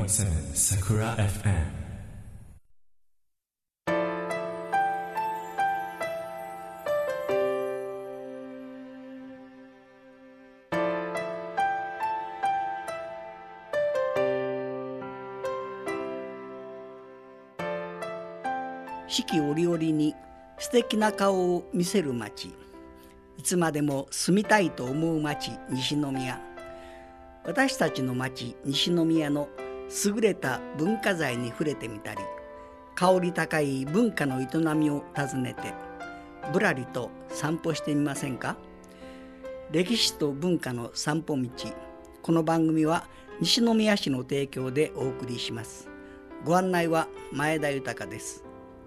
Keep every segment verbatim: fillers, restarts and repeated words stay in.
ーセブン Sakura エフエム。 四季折々に素敵な顔を見せる町、いつまでも住みたいと思う町、西宮。私たちの町西宮の優れた文化財に触れてみたり、香り高い文化の営みを訪ねてぶらりと散歩してみませんか。歴史と文化の散歩道。この番組は西宮市の提供でお送りします。ご案内は前田豊です。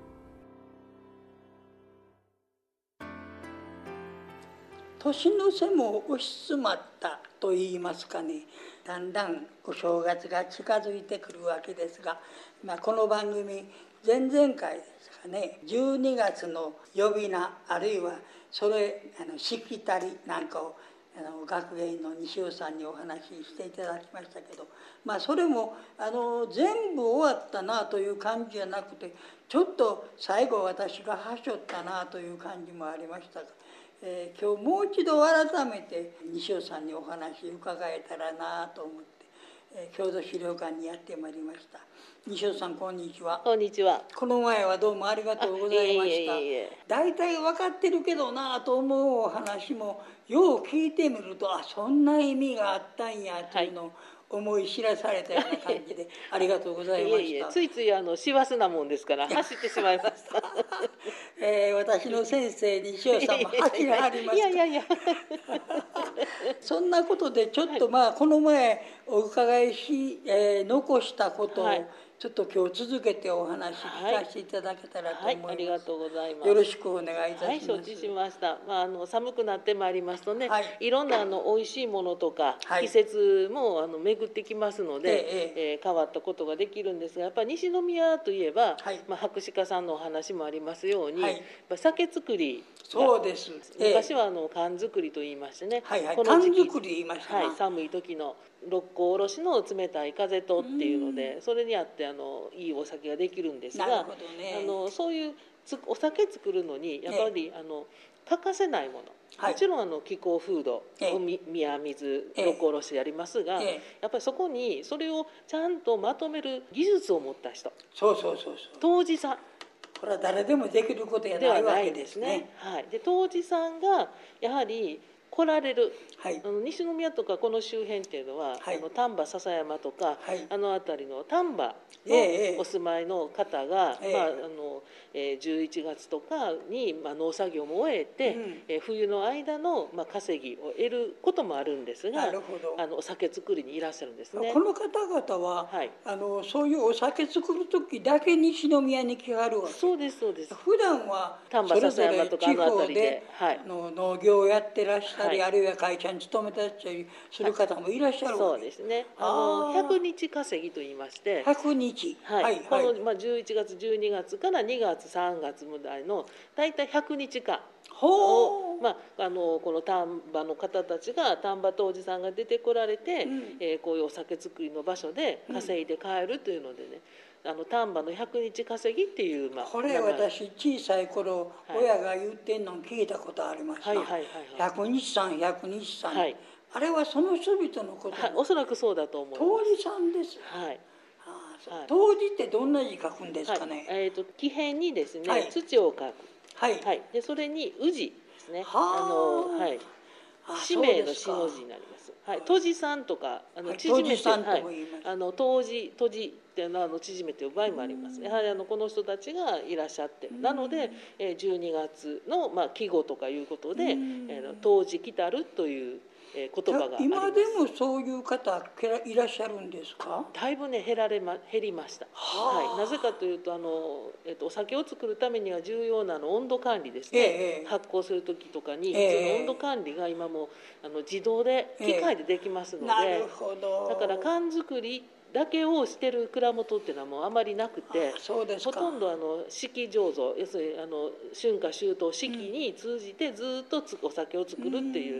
年の瀬も押し詰まったといいますかね、だんだんお正月が近づいてくるわけですが、まあ、この番組前々回ですかね、じゅうにがつの呼び名、あるいはそれあのしきたりなんかをあの学芸員の西尾さんにお話ししていただきましたけど、まあ、それもあの全部終わったなという感じじゃなくて、ちょっと最後私がはしょったなという感じもありましたが、えー、今日もう一度改めて西尾さんにお話伺えたらなと思って、えー、郷土資料館にやってまいりました。西尾さん、こんにちは。 こんにちは。 この前はどうもありがとうございました。大体分かってるけどなと思うお話もよう聞いてみると、あ、そんな意味があったんやというのを思い知らされたような感じでありがとうございました。いえいえ、 ついついあの師走なもんですから走ってしまいました、 えー、私の先生西尾さんも走らはりますか。 いやいやいやそんなことでちょっとまあこの前お伺いし、えー、残したことを、はい、ちょっと今日続けてお話聞かせていただけたらと思います。 はいはい、ありがとうございます。 よろしくお願いいたします。 はい、承知しました。まあ、あの寒くなってまいりますとね、はい、いろんなあの美味しいものとか、はい、季節もあの巡ってきますので、えええー、変わったことができるんですが、やっぱり西宮といえば、はい、まあ、博士課さんのお話もありますように、はい、酒造りが、 そうです、 ええ、昔はあの缶作りと言いましてね、 はいはい、この時期缶作り言いました、 はい、寒い時の六甲おろしの冷たい風とっていうので、それにあってあのいいお酒ができるんですが、 なるほどね、 あのそういうお酒作るのにやっぱり、ね、あの欠かせないもの、はい、もちろんあの気候風土、ええ、宮水六甲おろしやりますが、ええ、やっぱりそこにそれをちゃんとまとめる技術を持った人、 そうそうそうそう、 杜氏さん、 これは誰でもできることやないわけですね。 はい、で杜氏さんがやはり来られる、はい、あの西宮とかこの周辺っていうのは、はい、あの丹波篠山とか、はい、あの辺りの丹波のお住まいの方が、ええ、まああのえー、じゅういちがつとかに、まあ、農作業も終えて、うん、えー、冬の間の、まあ、稼ぎを得ることもあるんですが、 なるほど、 あのお酒作りにいらっしゃるんですね。 この方々は、はい、あのそういうお酒作る時だけ西宮に来はるわけ。 そうですそうです。 普段はそれぞれ地方で、はい、の農業をやってらっしゃり、はい、あるいは会社に勤めたりする方もいらっしゃるわけ。 そうですね。あのひゃくにち稼ぎと言いまして、 ひゃくにち、 はい、はい、この、まあ、じゅういちがつじゅうにがつからにがつさんがつまでのだいたいひゃくにちかんを、まあ、あのこの丹波の方たちが丹波杜氏さんが出てこられて、うん、えー、こういうお酒作りの場所で稼いで帰るというのでね、うん、あの丹波のひゃくにち稼ぎっていう、まあ、 これ私小さい頃、はい、親が言ってんの聞いたことありました。はいはいはいはい、ひゃくにちさんひゃくにちさん、はい、あれはその人々のこと、はい、 おそらくそうだと思います。 杜氏さんです。 はい。 杜氏ってどんな字書くんですかね。 はい、えーと、木片にですね、はい、土を書く、 はいはい、 でそれに宇治ですね、 あの、はい、氏名の氏の字になります。はい、杜氏さんとかあの縮めて、はい、あの杜氏杜氏っていうのはあの縮めていう場合もあります。やはりあのこの人たちがいらっしゃって、なので、えー、じゅうにがつのまあ季語とかいうことで、えー、杜氏来たるというえー、言葉があります。 今でもそういう方いらっしゃるんですか。 だいぶね減られま減りました。は、はい、なぜかというとあの、えー、とお酒を作るためには重要なの温度管理ですね、えー、発酵する時とかに、えー、その温度管理が今もあの自動で機械でできますので、えー、 なるほど。 だから缶作りだけをしてる蔵元っていうのはもうあまりなくて、 そうですか。 ほとんどあの四季醸造、要するにあの春夏秋冬四季に通じてずっとお酒を作るっていう、うん、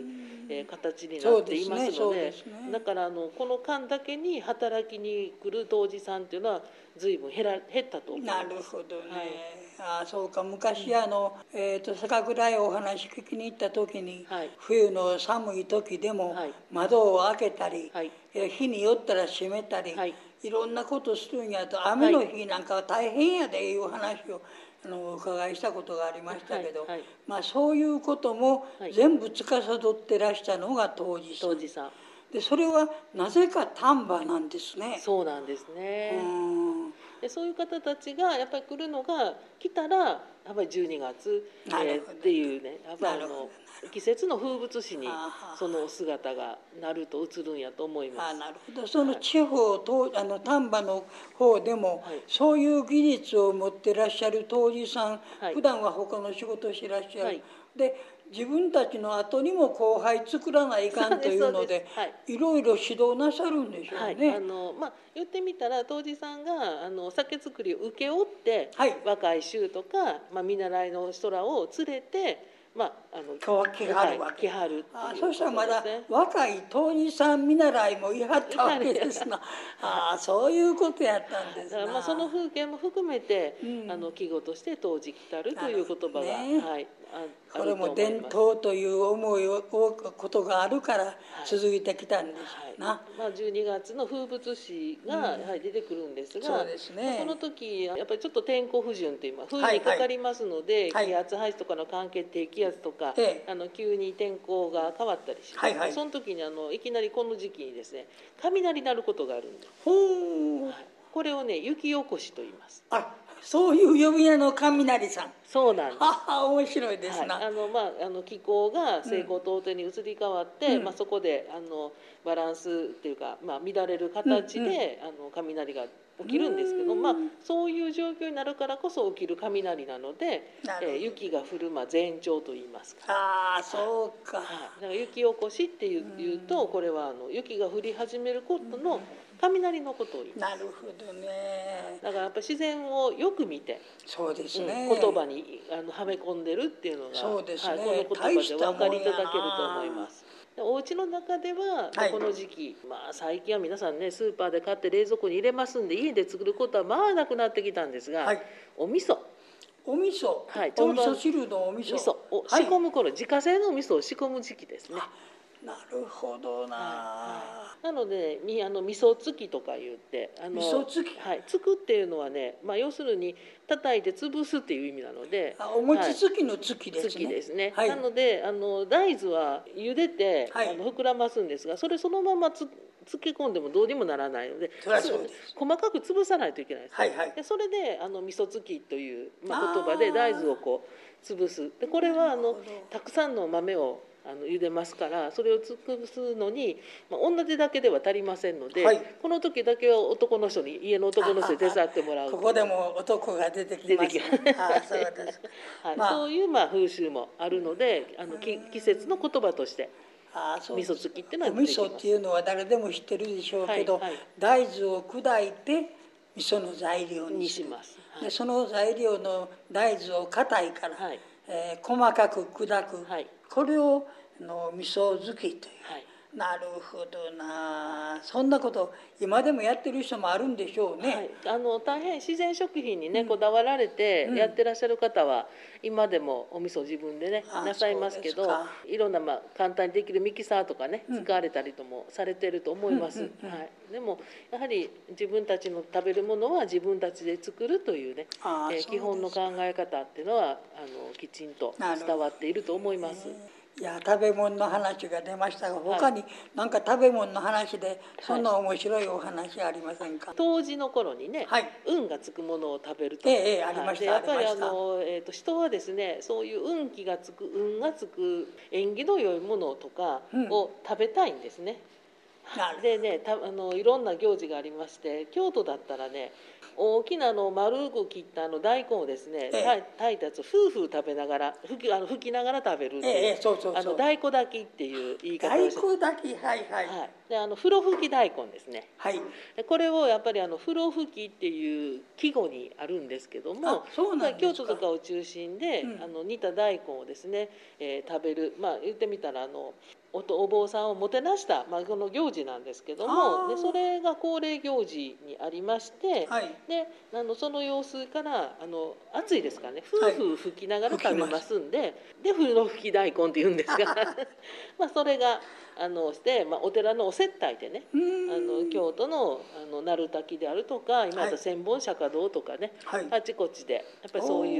えー、形になっていますの で, で、ねね、だからあのこの間だけに働きに来る杜氏さんっていうのは随分減ら減ったと思います。 なるほどね、はい、あそうか昔あの、うんえー、と酒蔵へお話聞きに行った時に、はい、冬の寒い時でも窓を開けたり、はい、日によったら閉めたり、はい、いろんなことするんやと雨の日なんかは大変やでいう話をあのお伺いしたことがありましたけど、はいはいまあ、そういうことも全部司ってらしたのが杜氏さん、 杜氏さんでそれはなぜか丹波なんですね。 そうなんですね。うんでそういう方たちがやっぱり来るのが来たらやっぱりじゅうにがつ、えー、っていうねやっぱりあの季節の風物詩にその姿がなると映るんやと思います。 あなるほど。その地方とあの丹波の方でも、はい、そういう技術を持ってらっしゃる杜氏さん、はい、普段は他の仕事をしてらっしゃる、はい、で自分たちの後にも後輩作らないかんというので、はい、いろいろ指導なさるんでしょうね。 はい、あのまあ、言ってみたら杜氏さんがあのお酒造りを請け負って、はい、若い衆とか、まあ、見習いの人らを連れてまあ、あの来はるわけ。 来はるあそしたらまだ若い杜氏さん見習いもいはったわけですな。あそういうことやったんですな。 まあその風景も含めて、うん、あの季語として杜氏来たるという言葉が、ねはい、あこれも伝統という思いをことがあるから続いてきたんですな、はいはいまあ、じゅうにがつの風物詩がやはり出てくるんですが、 うんそうですね、 この時やっぱりちょっと天候不順という冬にかかりますので、はいはい、気圧配置とかの関係低気圧とか、はい、あの急に天候が変わったりします、はいはい、その時にあのいきなりこの時期にですね雷鳴ることがあるんです。 ほう、 はい、これをね雪起こしと言います。 あそういう呼び名の雷さん。 そうなんです。 は面白いですな。 はい、あのまああの気候が西高東低に移り変わって、うんまあ、そこであのバランスっていうか、まあ、乱れる形で、うんうん、あの雷が起きるんですけど、まあ、そういう状況になるからこそ起きる雷なので、えー、雪が降る、まあ、前兆と言いますか。 ああそうか。 はい、だから雪起こしっていう、いうとこれはあの雪が降り始めることの雷のことを言います。 なるほどね。 だからやっぱり自然をよく見て、 そうですね、 うん、言葉にあのはめ込んでるっていうのがそうですね、 はい、この言葉でお分かりいただけると思います。お家の中では、はい、この時期、まあ、最近は皆さんねスーパーで買って冷蔵庫に入れますんで家で作ることはまあなくなってきたんですが、はい、お味噌お味噌、はい、お味噌汁のお味噌味噌を仕込む頃、はい、自家製のお味噌を仕込む時期ですね。 なるほどな、 はい、なのでみあの味噌つきとか言ってあの味噌つき、 はい、つくっていうのはね、まあ、要するに叩いて潰すっていう意味なのであお餅つきのつきですね、 つきですね、はい、なのであの大豆は茹でて、はい、あの膨らますんですがそれそのままつ漬け込んでもどうにもならないのでそそうです細かく潰さないといけないです、 はいはい、 でそれであの味噌つきという、まあ、言葉で大豆をこう潰すでこれはあのたくさんの豆をあの茹でますからそれを潰すのに、まあ、同じだけでは足りませんので、はい、この時だけは男の人に家の男の人に手伝ってもらうここでも男が出てきます、ね、あそうです、 はいまあ、そういうまあ風習もあるのであの季節の言葉としてあそう味噌つきっていうのは出てきます。お味噌っていうのは誰でも知ってるでしょうけど、はいはい、大豆を砕いて味噌の材料にします、はい、でその材料の大豆を硬いから、はいえー、細かく砕く、はい、これをの味噌漬きという、はい、なるほどなそんなこと今でもやってる人もあるんでしょうね、 はい、あの大変自然食品にね、うん、こだわられてやってらっしゃる方は、うん、今でもお味噌自分でねなさいますけどいろんな、まあ、簡単にできるミキサーとかね、うん、使われたりともされてると思います、うんうんうんはい、でもやはり自分たちの食べるものは自分たちで作るというね、えー、基本の考え方っていうのはあのきちんと伝わっていると思います。 いや食べ物の話が出ましたが他に何か食べ物の話でそんな面白いお話ありませんか。 冬至の頃にね、はい、運がつくものを食べると、 ええありました、 やっぱりあの、えー、と人はですねそういう運気がつく運がつく縁起の良いものとかを食べたいんですね、うん、でねたあのいろんな行事がありまして京都だったらね大きなの丸く切ったあの大根をですね、ええ、炊いたやつを夫婦食べながら吹きあの吹きながら食べるっていう、ええ、そうそうそうあの大根炊きっていう言い方をして大根炊きはいはい、はい、 であの風呂吹き大根ですね、 はい、 でこれをやっぱりあの風呂吹きっていう季語にあるんですけどもそうなんですか京都とかを中心で、うん、あの煮た大根をですね、えー、食べるまあ言ってみたらあのおとお坊さんをもてなした、まあ、この行事なんですけども、でそれが恒例行事にありまして、はい、であのその様子からあの暑いですからね、夫婦吹きながら食べますんで、はい、で風呂吹き大根っていうんですがまあそれがあのして、まあ、お寺のお接待でね、あの京都のあの鳴滝であるとか、今だと千本釈迦堂とかね、はい、あちこちでやっぱりそういう、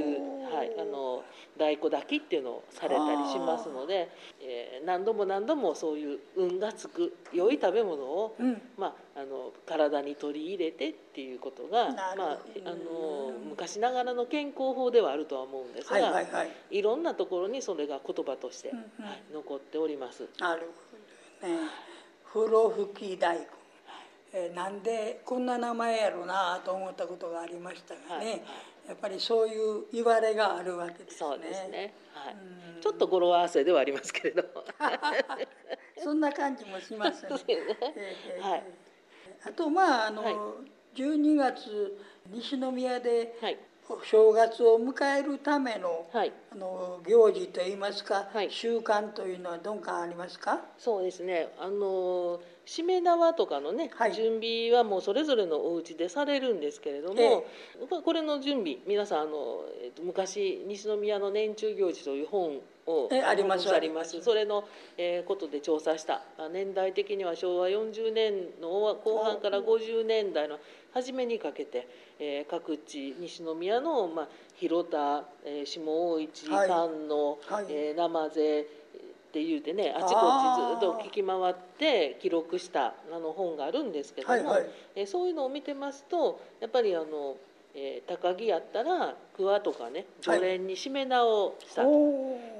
はい、あの太鼓炊きっていうのをされたりしますので、えー、何度も何度もそういう運がつく良い食べ物を、うん、まあ、あの体に取り入れてっていうことが、まあ、あの昔ながらの健康法ではあるとは思うんですが、はいはいはい、いろんなところにそれが言葉として、うんうん、はい、残っております。 なるほどね。風呂吹き大根、えー、なんでこんな名前やろうなと思ったことがありましたがね、はいはい、やっぱりそういう言われがあるわけですね。 そうですね、はい、ちょっと語呂合わせではありますけれどそんな感じもしますね。えーはい、あとまああの、はい、じゅうにがつ西宮で、はい、お正月を迎えるための、はい、あの行事といいますか、はい、習慣というのはどんかありますか？ そうですね、あのしめ縄とかのね、はい、準備はもうそれぞれのお家でされるんですけれども、ええ、これの準備皆さんあの、えー、と昔西宮の年中行事という本をえありますあります。それの、えー、ことで調査した年代的にはしょうわよんじゅうねんの後半からごじゅうねんだいの初めにかけて、えー、各地西宮の、まあ、広田、えー、下大市、はい、菅野、はい、えー、生瀬っていうてね、あちこちずっと聞き回って記録したあの本があるんですけども、はいはい、えー、そういうのを見てますとやっぱりあの、えー、高木やったら桑とかね除蓮にしめ縄をした、はい、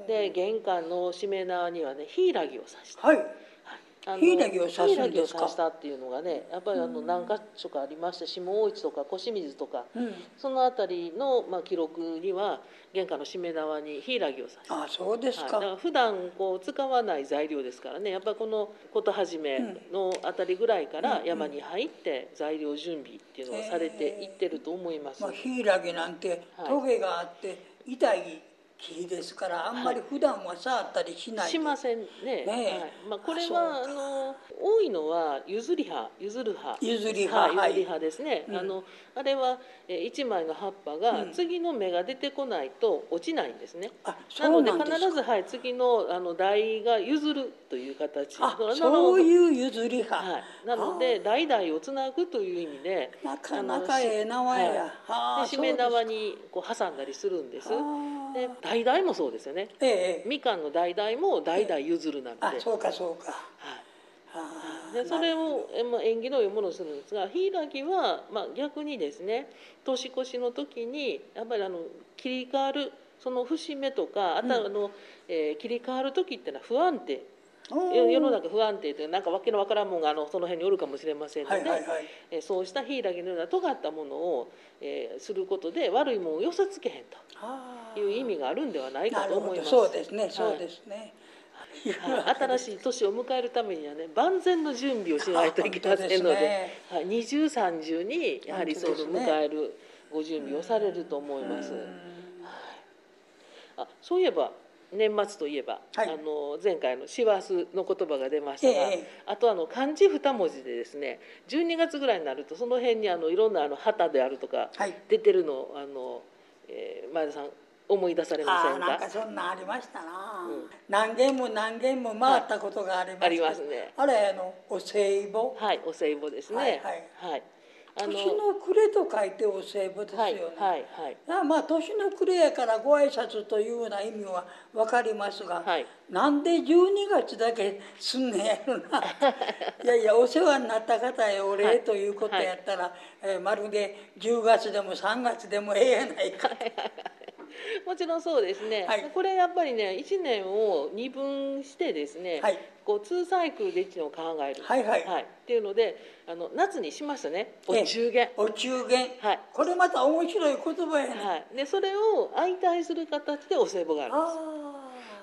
で玄関のしめ縄にはね柊を刺した、はい、 柊を刺すんですか？ 刺したっていうのがねやっぱりあの何か所かありまして、下大市とか小清水とか、うん、その辺りの、まあ、記録には玄関のしめ縄に柊を刺した。 あ、そうですか。はい、だから普段こう使わない材料ですからね、やっぱこの事始めのあたりぐらいから山に入って材料準備っていうのをされていってると思います。 まあ、柊なんてトゲがあって痛い木ですからあんまり普段は触ったりしない、はい、 しませんね。ね、はい、まあ、これはあの多いのは譲り葉、譲る葉、 譲り葉、 はい、譲り葉ですね。うん、あのあれは一枚の葉っぱが次の芽が出てこないと落ちないんですね。うん、あ、そうなんですか。なので必ず、はい、次のあの代が譲るという形。 あ、そういう譲り葉。 はい、なので代々をつなぐという意味で、 なかなかええ名前や。 はい、でしめ縄にこう挟んだりするんです。で橙もそうですよね、ええ、みかんの橙も代々譲るなんて、ええ、 あ、そうかそうか、 はい、でそれを縁起の良いものをするんですが、柊は、まあ、逆にですね年越しの時にやっぱりあの切り替わるその節目とか、あとあの、うん、えー、切り替わる時っていうのは不安定、世の中不安定というなんかわけのわからんもんがあのその辺におるかもしれませんので、はいはいはい、えー、そうした柊のような尖ったものを、えー、することで悪いものを寄せつけへんという意味があるんではないかと思います。 そうですね、そうですね、 はい、新しい年を迎えるためにはね万全の準備をしないといけませんので、ね、はい、二重三重にやはりその迎えるご準備をされると思います。はい、あ、そういえば年末といえば、はい、あの前回の師走の言葉が出ましたが、ええ、あとあの漢字二文字でですねじゅうにがつぐらいになるとその辺にあのいろんなあの旗であるとか出てるのを、はい、あの、えー、前田さん思い出されませんか？ あ、なんかそんなありましたな、うん、何軒も何軒も回ったことがあります、はい、ありますね。あれあのお歳暮、 はい、お歳暮ですね、はい、はいはい、 年の暮れと書いてお歳暮ですよね。はいはいはい、まあ年の暮れやからご挨拶というような意味は分かりますが、はい、なんでじゅうにがつだけすんねんやろな。いやいやお世話になった方へお礼ということやったら、はいはい、えー、まるでじゅうがつでもさんがつでもええやないか。 もちろんそうですね、はい、これやっぱりねいちねんをにぶんしてですね、はい、こうにサイクルでいちねんを考える、はいはいはい、っていうのであの夏にしましたね、お中元、 お中元、はい、これまた面白い言葉やね、 はい、でそれを相対する形でお歳暮があるんです。あ、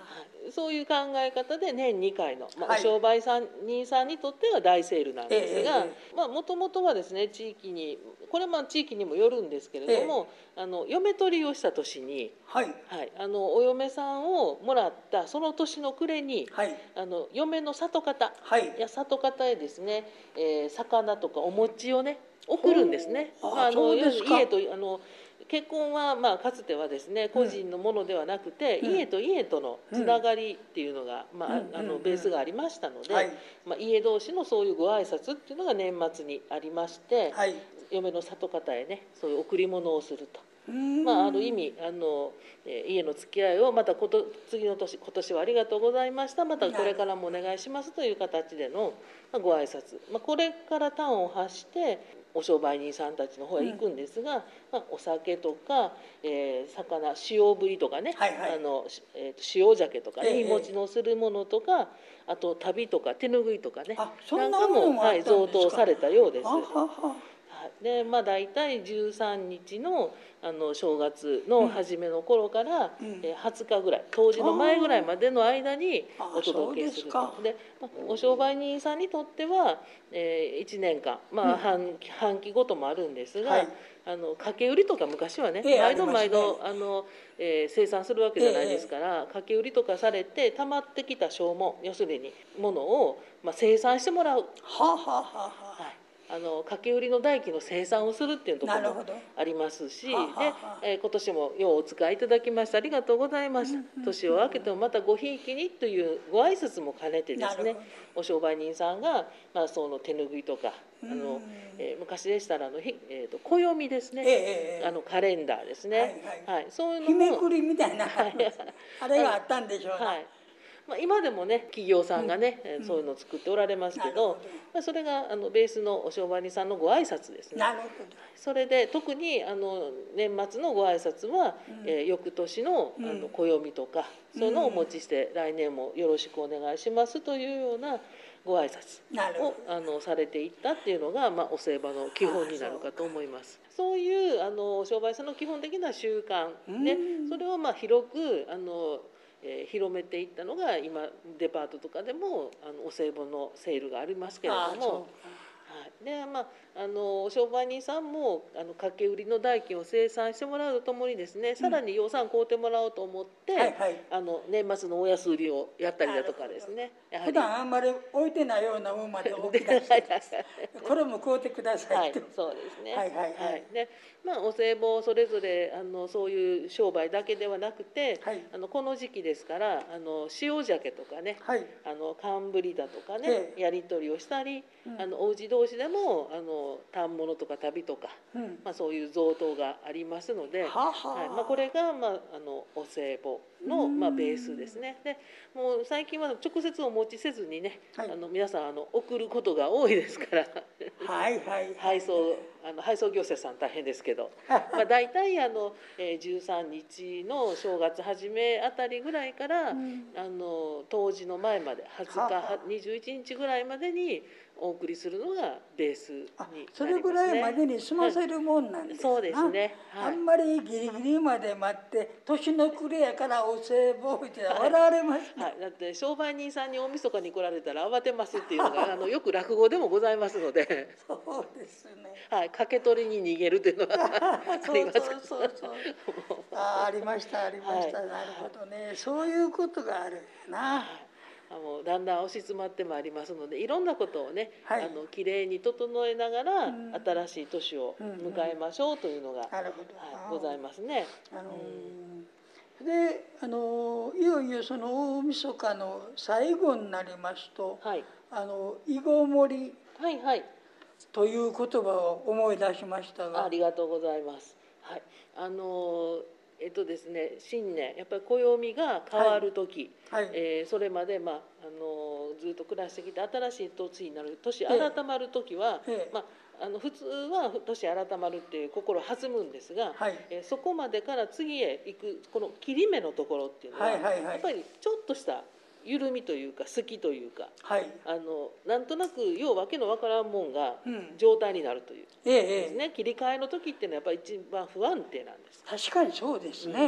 そういう考え方で年にかいの、まあ、お商売人さんにとっては大セールなんですが、もともとはですね、地域にこれはまあ地域にもよるんですけれども、ええ、あの嫁取りをした年に、はいはい、あのお嫁さんをもらったその年の暮れに、はい、あの嫁の里方、はい、いや里方へですね、えー、魚とかお餅をね送るんですね。まあ、あの家とあの結婚はまあかつてはですね、個人のものではなくて、うん、家と家とのつながりっていうのが、うん、まあ、あのベースがありましたので、はい、まあ、家同士のそういうご挨拶っていうのが年末にありまして、はい、嫁の里方へねそういう贈り物をすると。まあ、ある意味あの、えー、家の付き合いをまたこと次の年今年はありがとうございました、またこれからもお願いしますという形での、まあ、ご挨拶、まあ、これから端を発してお商売人さんたちの方へ行くんですが、うん、まあ、お酒とか、えー、魚塩ぶりとかね、はいはい、あのえー、塩鮭とかね、日持ちのするものとか、あと旅とか手ぬぐいとかね、なんかも、はい、贈答されたようです。でまあ、大体じゅうさんにち の, あの正月の初めの頃から、うん、えはつかぐらい冬至の前ぐらいまでの間にお届けすると。で、まあ、お商売人さんにとっては、えー、いちねんかん、まあ、半, 半期ごともあるんですが、はい、あの掛け売りとか昔はね、えー、毎度毎度、あの、えー、生産するわけじゃないですから、えー、掛け売りとかされてたまってきた証文、要するにものを、まあ、生産してもらう。はあはあはあはあ、はい、あの掛け売りの代金の生産をするっていうところもありますし、で、えー、今年もようお使いいただきましてありがとうございました、うんうん、年を明けてもまたごひいきにというご挨拶も兼ねてですね、お商売人さんが、まあ、その手ぬぐいとか、あの、えー、昔でしたらあの、えー、と暦ですね、えー、あのカレンダーですね、はいはいはい、そういうのも日めくりみたいなあれがあったんでしょうね、はい、 まあ、今でもね企業さんがね、うん、そういうのを作っておられますけど、まあ、それがあのベースのお商売人さんのご挨拶ですね。なるほど。それで特にあの年末のご挨拶は、うん、えー、翌年 の, あの暦とか、うん、そういうのをお持ちして、うん、来年もよろしくお願いしますというようなご挨拶をあのされていったっていうのが、まあ、お歳暮の基本になるかと思います。そういうあの商売さんの基本的な習慣で、うん、それをまあ広くあのえー、広めていったのが今デパートとかでもあのお歳暮のセールがありますけれども、はい、でまあ、あの商売人さんもあの掛け売りの代金を生産してもらうとともにですね、うん、さらに予算買うてもらおうと思って、はいはい、あの年末のお安売りをやったりだとかですね、やはり普段あんまり置いてないようなものまで置き出してこれも買うてくださいって、はい、 そうですね、はいはいはい、でまあ、お歳暮それぞれあのそういう商売だけではなくて、はい、あのこの時期ですからあの塩鮭とかね、はい、あの寒ぶりだとかね、ええ、やり取りをしたり、うん、あのお家同士でもあの反物とか旅とか、うん、まあ、そういう贈答がありますので、はは、はい、まあ、これが、まあ、あのお歳暮の、まあ、ベースですね。でもう最近は直接お持ちせずにね、はい、あの皆さんあの送ることが多いですからはいはい、はい、配送あの配送業者さん大変ですけどまあ大体あの、えー、じゅうさんにちの正月初めあたりぐらいから、うん、あの冬至の前まではつかにじゅういちにちぐらいまでにお送りするのがベースになりますね。 それぐらいまでに済ませるもんなんですな、はい、そうですね、はい、あんまりギリギリまで待って年の暮れやからお歳暮って笑われますね、はいはい、 だって商売人さんに大晦日に来られたら慌てますっていうのがあのよく落語でもございますのでそうですね、 はい、掛け取りに逃げるというのはあります。そうそうそうあ, ありましたありました、はい、なるほどね、そういうことがあるな、はい、 もうだんだん押し詰まってまいりますのでいろんなことをね、はい、あのきれいに整えながら、うん、新しい年を迎えましょうというのが、うんうん、はい、ございますね。あのー、であのいよいよその大晦日の最後になりますと、はい、あの囲碁盛り、はいはい、という言葉を思い出しましたが、 ありがとうございます。はい、あのえっとですね、新年やっぱり暦が変わる時、はいはい、えー、それまで、まあ、あのずっと暮らしてきて新しい年になる年改まる時は、ええ、まあ、あの普通は年改まるっていう心弾むんですが、はい、えー、そこまでから次へ行くこの切り目のところっていうのは、はいはいはい、やっぱりちょっとした緩みというか隙というか、はい、あのなんとなくようわけのわからんもんが状態になるというですね、ええ、切り替えの時っていうのはやっぱり一番不安定なんです。 確かにそうですね、 うん、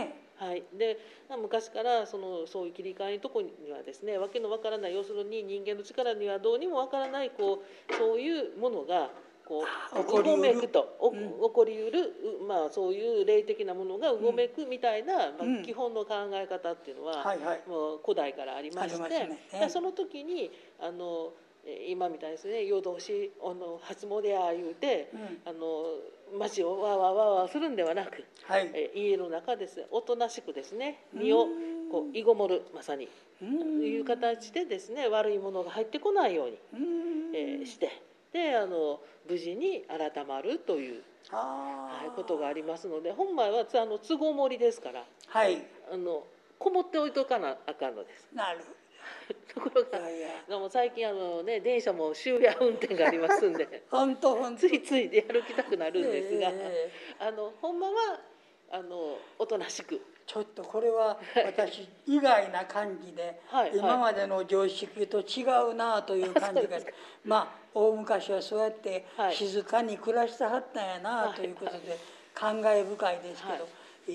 はい、で昔からそのそういう切り替えのところにはですね、わけのわからない、要するに人間の力にはどうにもわからないこうそういうものがこううごめくと、うん、起こりうる、まあ、そういう霊的なものがうごめくみたいな、うん、まあ、基本の考え方っていうのは、うん、はいはい、もう古代からありまして、ね、その時にあの今みたいですね、夜通しあの初詣や言うて、うん、あの街をわーわーわーわーするんではなく、はい、え家の中です、おとなしくですね、身をこういごもる、まさにいう形でですね、悪いものが入ってこないように、えー、してであの無事に改まるという、はい、ことがありますので、本来はあの都合盛りですから、はい、あのこもっておいとかなあかんのです。なるほど。ところがいやいやもう最近あの、ね、電車も終夜運転がありますんで本当本当ついついで歩きたくなるんですが、えー、あのほんまはあのおとなしく。 ちょっとこれは私意外な感じで、はい、今までの常識と違うなという感じが、はい、まあ大昔はそうやって静かに暮らしてはったんやなということで感慨深いですけど、はい、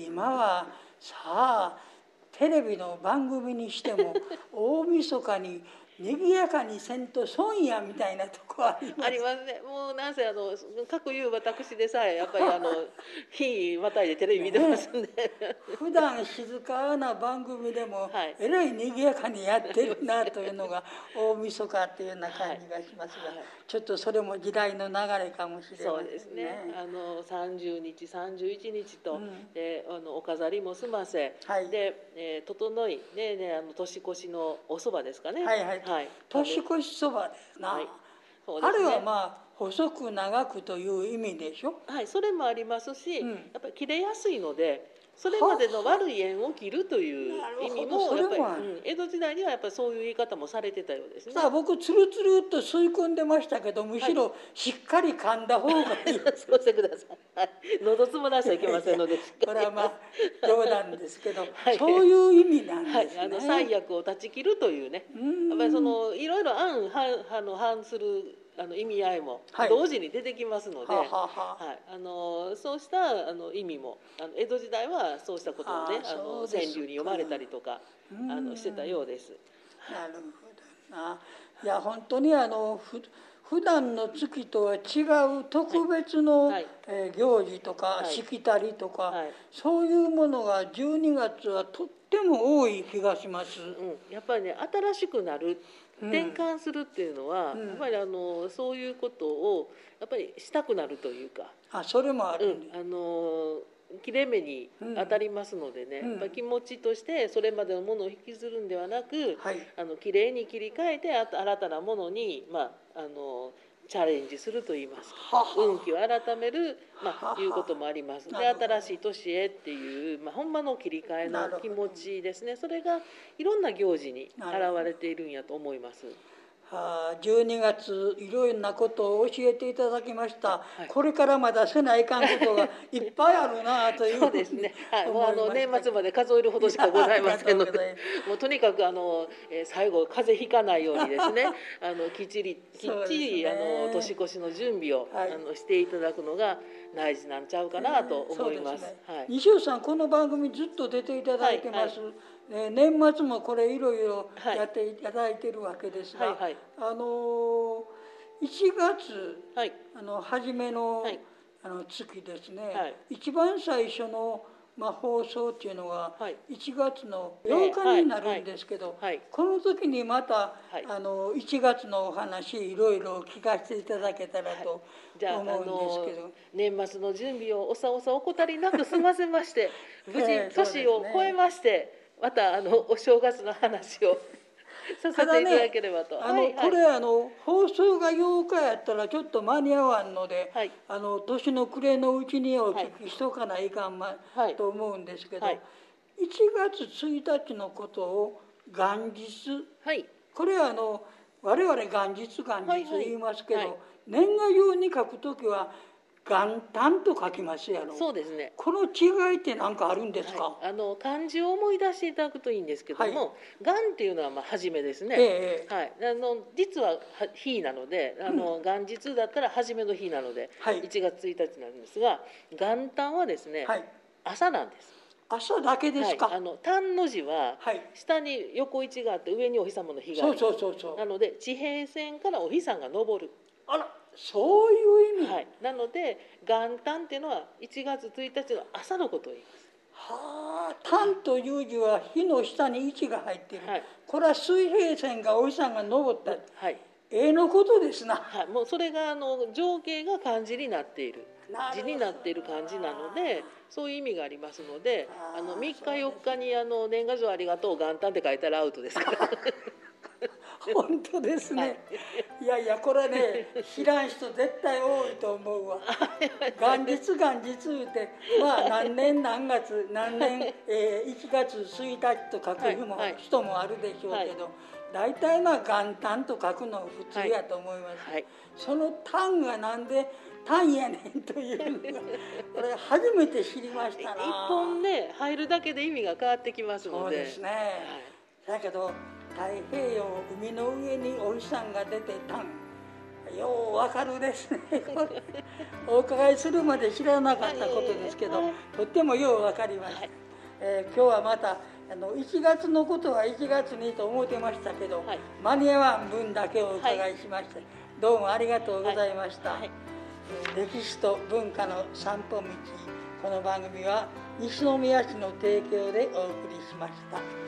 今はさあテレビの番組にしても大晦日に賑やかにせんと損やみたいなとこあります。 ありますね。もうなんせあの各いう私でさえやっぱりあの日またいでテレビ見てますんで、ね、 普段静かな番組でも、はい、えらい賑やかにやってるなというのが大晦日っていうような感じがしますが、はいはい、ちょっとそれも時代の流れかもしれませんね。 そうですね。あのさんじゅうにちさんじゅういちにちと、うん、であのお飾りも済ませ、はい、で、えー、整いねねあの年越しのおそばですかね。はいはい。はい、 年越しそばですな、はい、そうですね、あれはまあ細く長くという意味でしょ。 はい、それもありますし、うん、やっぱり切れやすいのでそれまでの悪い縁を切るという意味もやっぱり、うん、江戸時代にはやっぱりそういう言い方もされてたようですね。 さあ僕つるつるっと吸い込んでましたけど、むしろしっかり噛んだ方がいい、はい、 そうしてください、はい、喉詰まらしちゃいけませんのでこれはまあ冗談ですけど、はい、そういう意味なんですね、はい、あの災厄を断ち切るというね、やっぱりそのいろいろ暗反反するあの意味合いも同時に出てきますので、はいはい、あのそうしたあの意味もあの江戸時代はそうしたことをね、あの川柳に読まれたりとかあのしてたようです。 なるほどな。いや本当にあのふ普段の月とは違う特別の、はいえー、行事とか、はい、しきたりとか、はい、そういうものがじゅうにがつはとっても多い気がします。うん、 やっぱりね新しくなる転換するっていうのは、うん、やっぱりあのそういうことをやっぱりしたくなるというか、 あそれもあるんです、 うん、あの切れ目に当たりますのでね、うん、やっぱ気持ちとしてそれまでのものを引きずるんではなく、はい、あのきれいに切り替えて新たなものに、まあ、あのチャレンジするといいますか、運気を改める、まあ、いうこともあります。で新しい年へっていう、まあ、ほんまの切り替えの気持ちですね、それがいろんな行事に現れているんやと思います。 じゅうにがついろいろなことを教えていただきました、はい、これからまだせないかんことがいっぱいあるなというそうですね、はい、もうあの年末まで数えるほどしかございませんのでもうとにかくあの、えー、最後風邪ひかないようにですねあのきっちりきっちり、ね、あの年越しの準備を、はい、あのしていただくのが大事なんちゃうかなと思います。 西尾さんこの番組ずっと出ていただいてます、はいはい、年末もこれいろいろやっていただいてるわけですが、はいはい、あのいちがつ、はい、あの初めの、はい、あの月ですね、はい、一番最初の、まあ、放送っていうのがいちがつのようかになるんですけど、はいはいはい、この時にまた、はい、あのいちがつのお話いろいろ聞かせていただけたらと思うんですけど、はい、 年末の準備をおさおさ怠りなく済ませまして無事年を超えまして、またあのお正月の話をさせていただければと。 ただね、あの、はいはい、これあの放送がようかやったらちょっと間に合わんので、はい、あの年の暮れのうちにお聞きしとかないかん、まはい、と思うんですけど、はい、いちがつついたちのことを元日、はい、これはあの我々元日元日言いますけど、はいはいはい、年賀状に書くときは元旦と書きますやろ。 そうですね。 この違いって何かあるんですか。 はい、あの漢字を思い出していただくといいんですけども、はい、元っていうのはまあ初めですね。えー、はい。あの実は日なので、あの、うん、元日だったら初めの日なので、はい、いちがつついたちなんですが、元旦はですね、はい、朝なんです。 朝だけですか。 はい、あの単の字は下に横位置があって上にお日様の日がある。 そうそうそうそう。 なので地平線からお日さんが昇る。 あら、そういう意味。 はい。なので元旦っていうのはいちがつついたちの朝のことを言います。 はあ、単という字は日の下に位置が入っている。はい、これは水平線がお日さんが昇った。はい。えのことですな。 はい。もうそれがあの情景が漢字になっている。字になっている漢字なので、そういう意味がありますので、あのみっかよっかにあの年賀状ありがとう元旦って書いたらアウトですから。 本当ですね。はい、いやいやこれね知らん人絶対多いと思うわ。元日元日ってまあ何年何月何年、えー、いちがつついたちと書く日も、はい、人もあるでしょうけど、はい、大体まあ元旦と書くの普通やと思います。はいはい、その旦がなんで単やねんというのがこれ初めて知りましたな。 一本ね入るだけで意味が変わってきますので。 そうですね。はい、だけど太平洋海の上にお日さんが出て単、ようわかるですね。お伺いするまで知らなかったことですけど、とってもようわかりました。はい、えー、今日はまたあのいちがつのことはいちがつにと思ってましたけど、はい、間に合わん分だけお伺いしまして、はい、どうもありがとうございました。はいはい、歴史と文化の散歩道、この番組は西宮市の提供でお送りしました。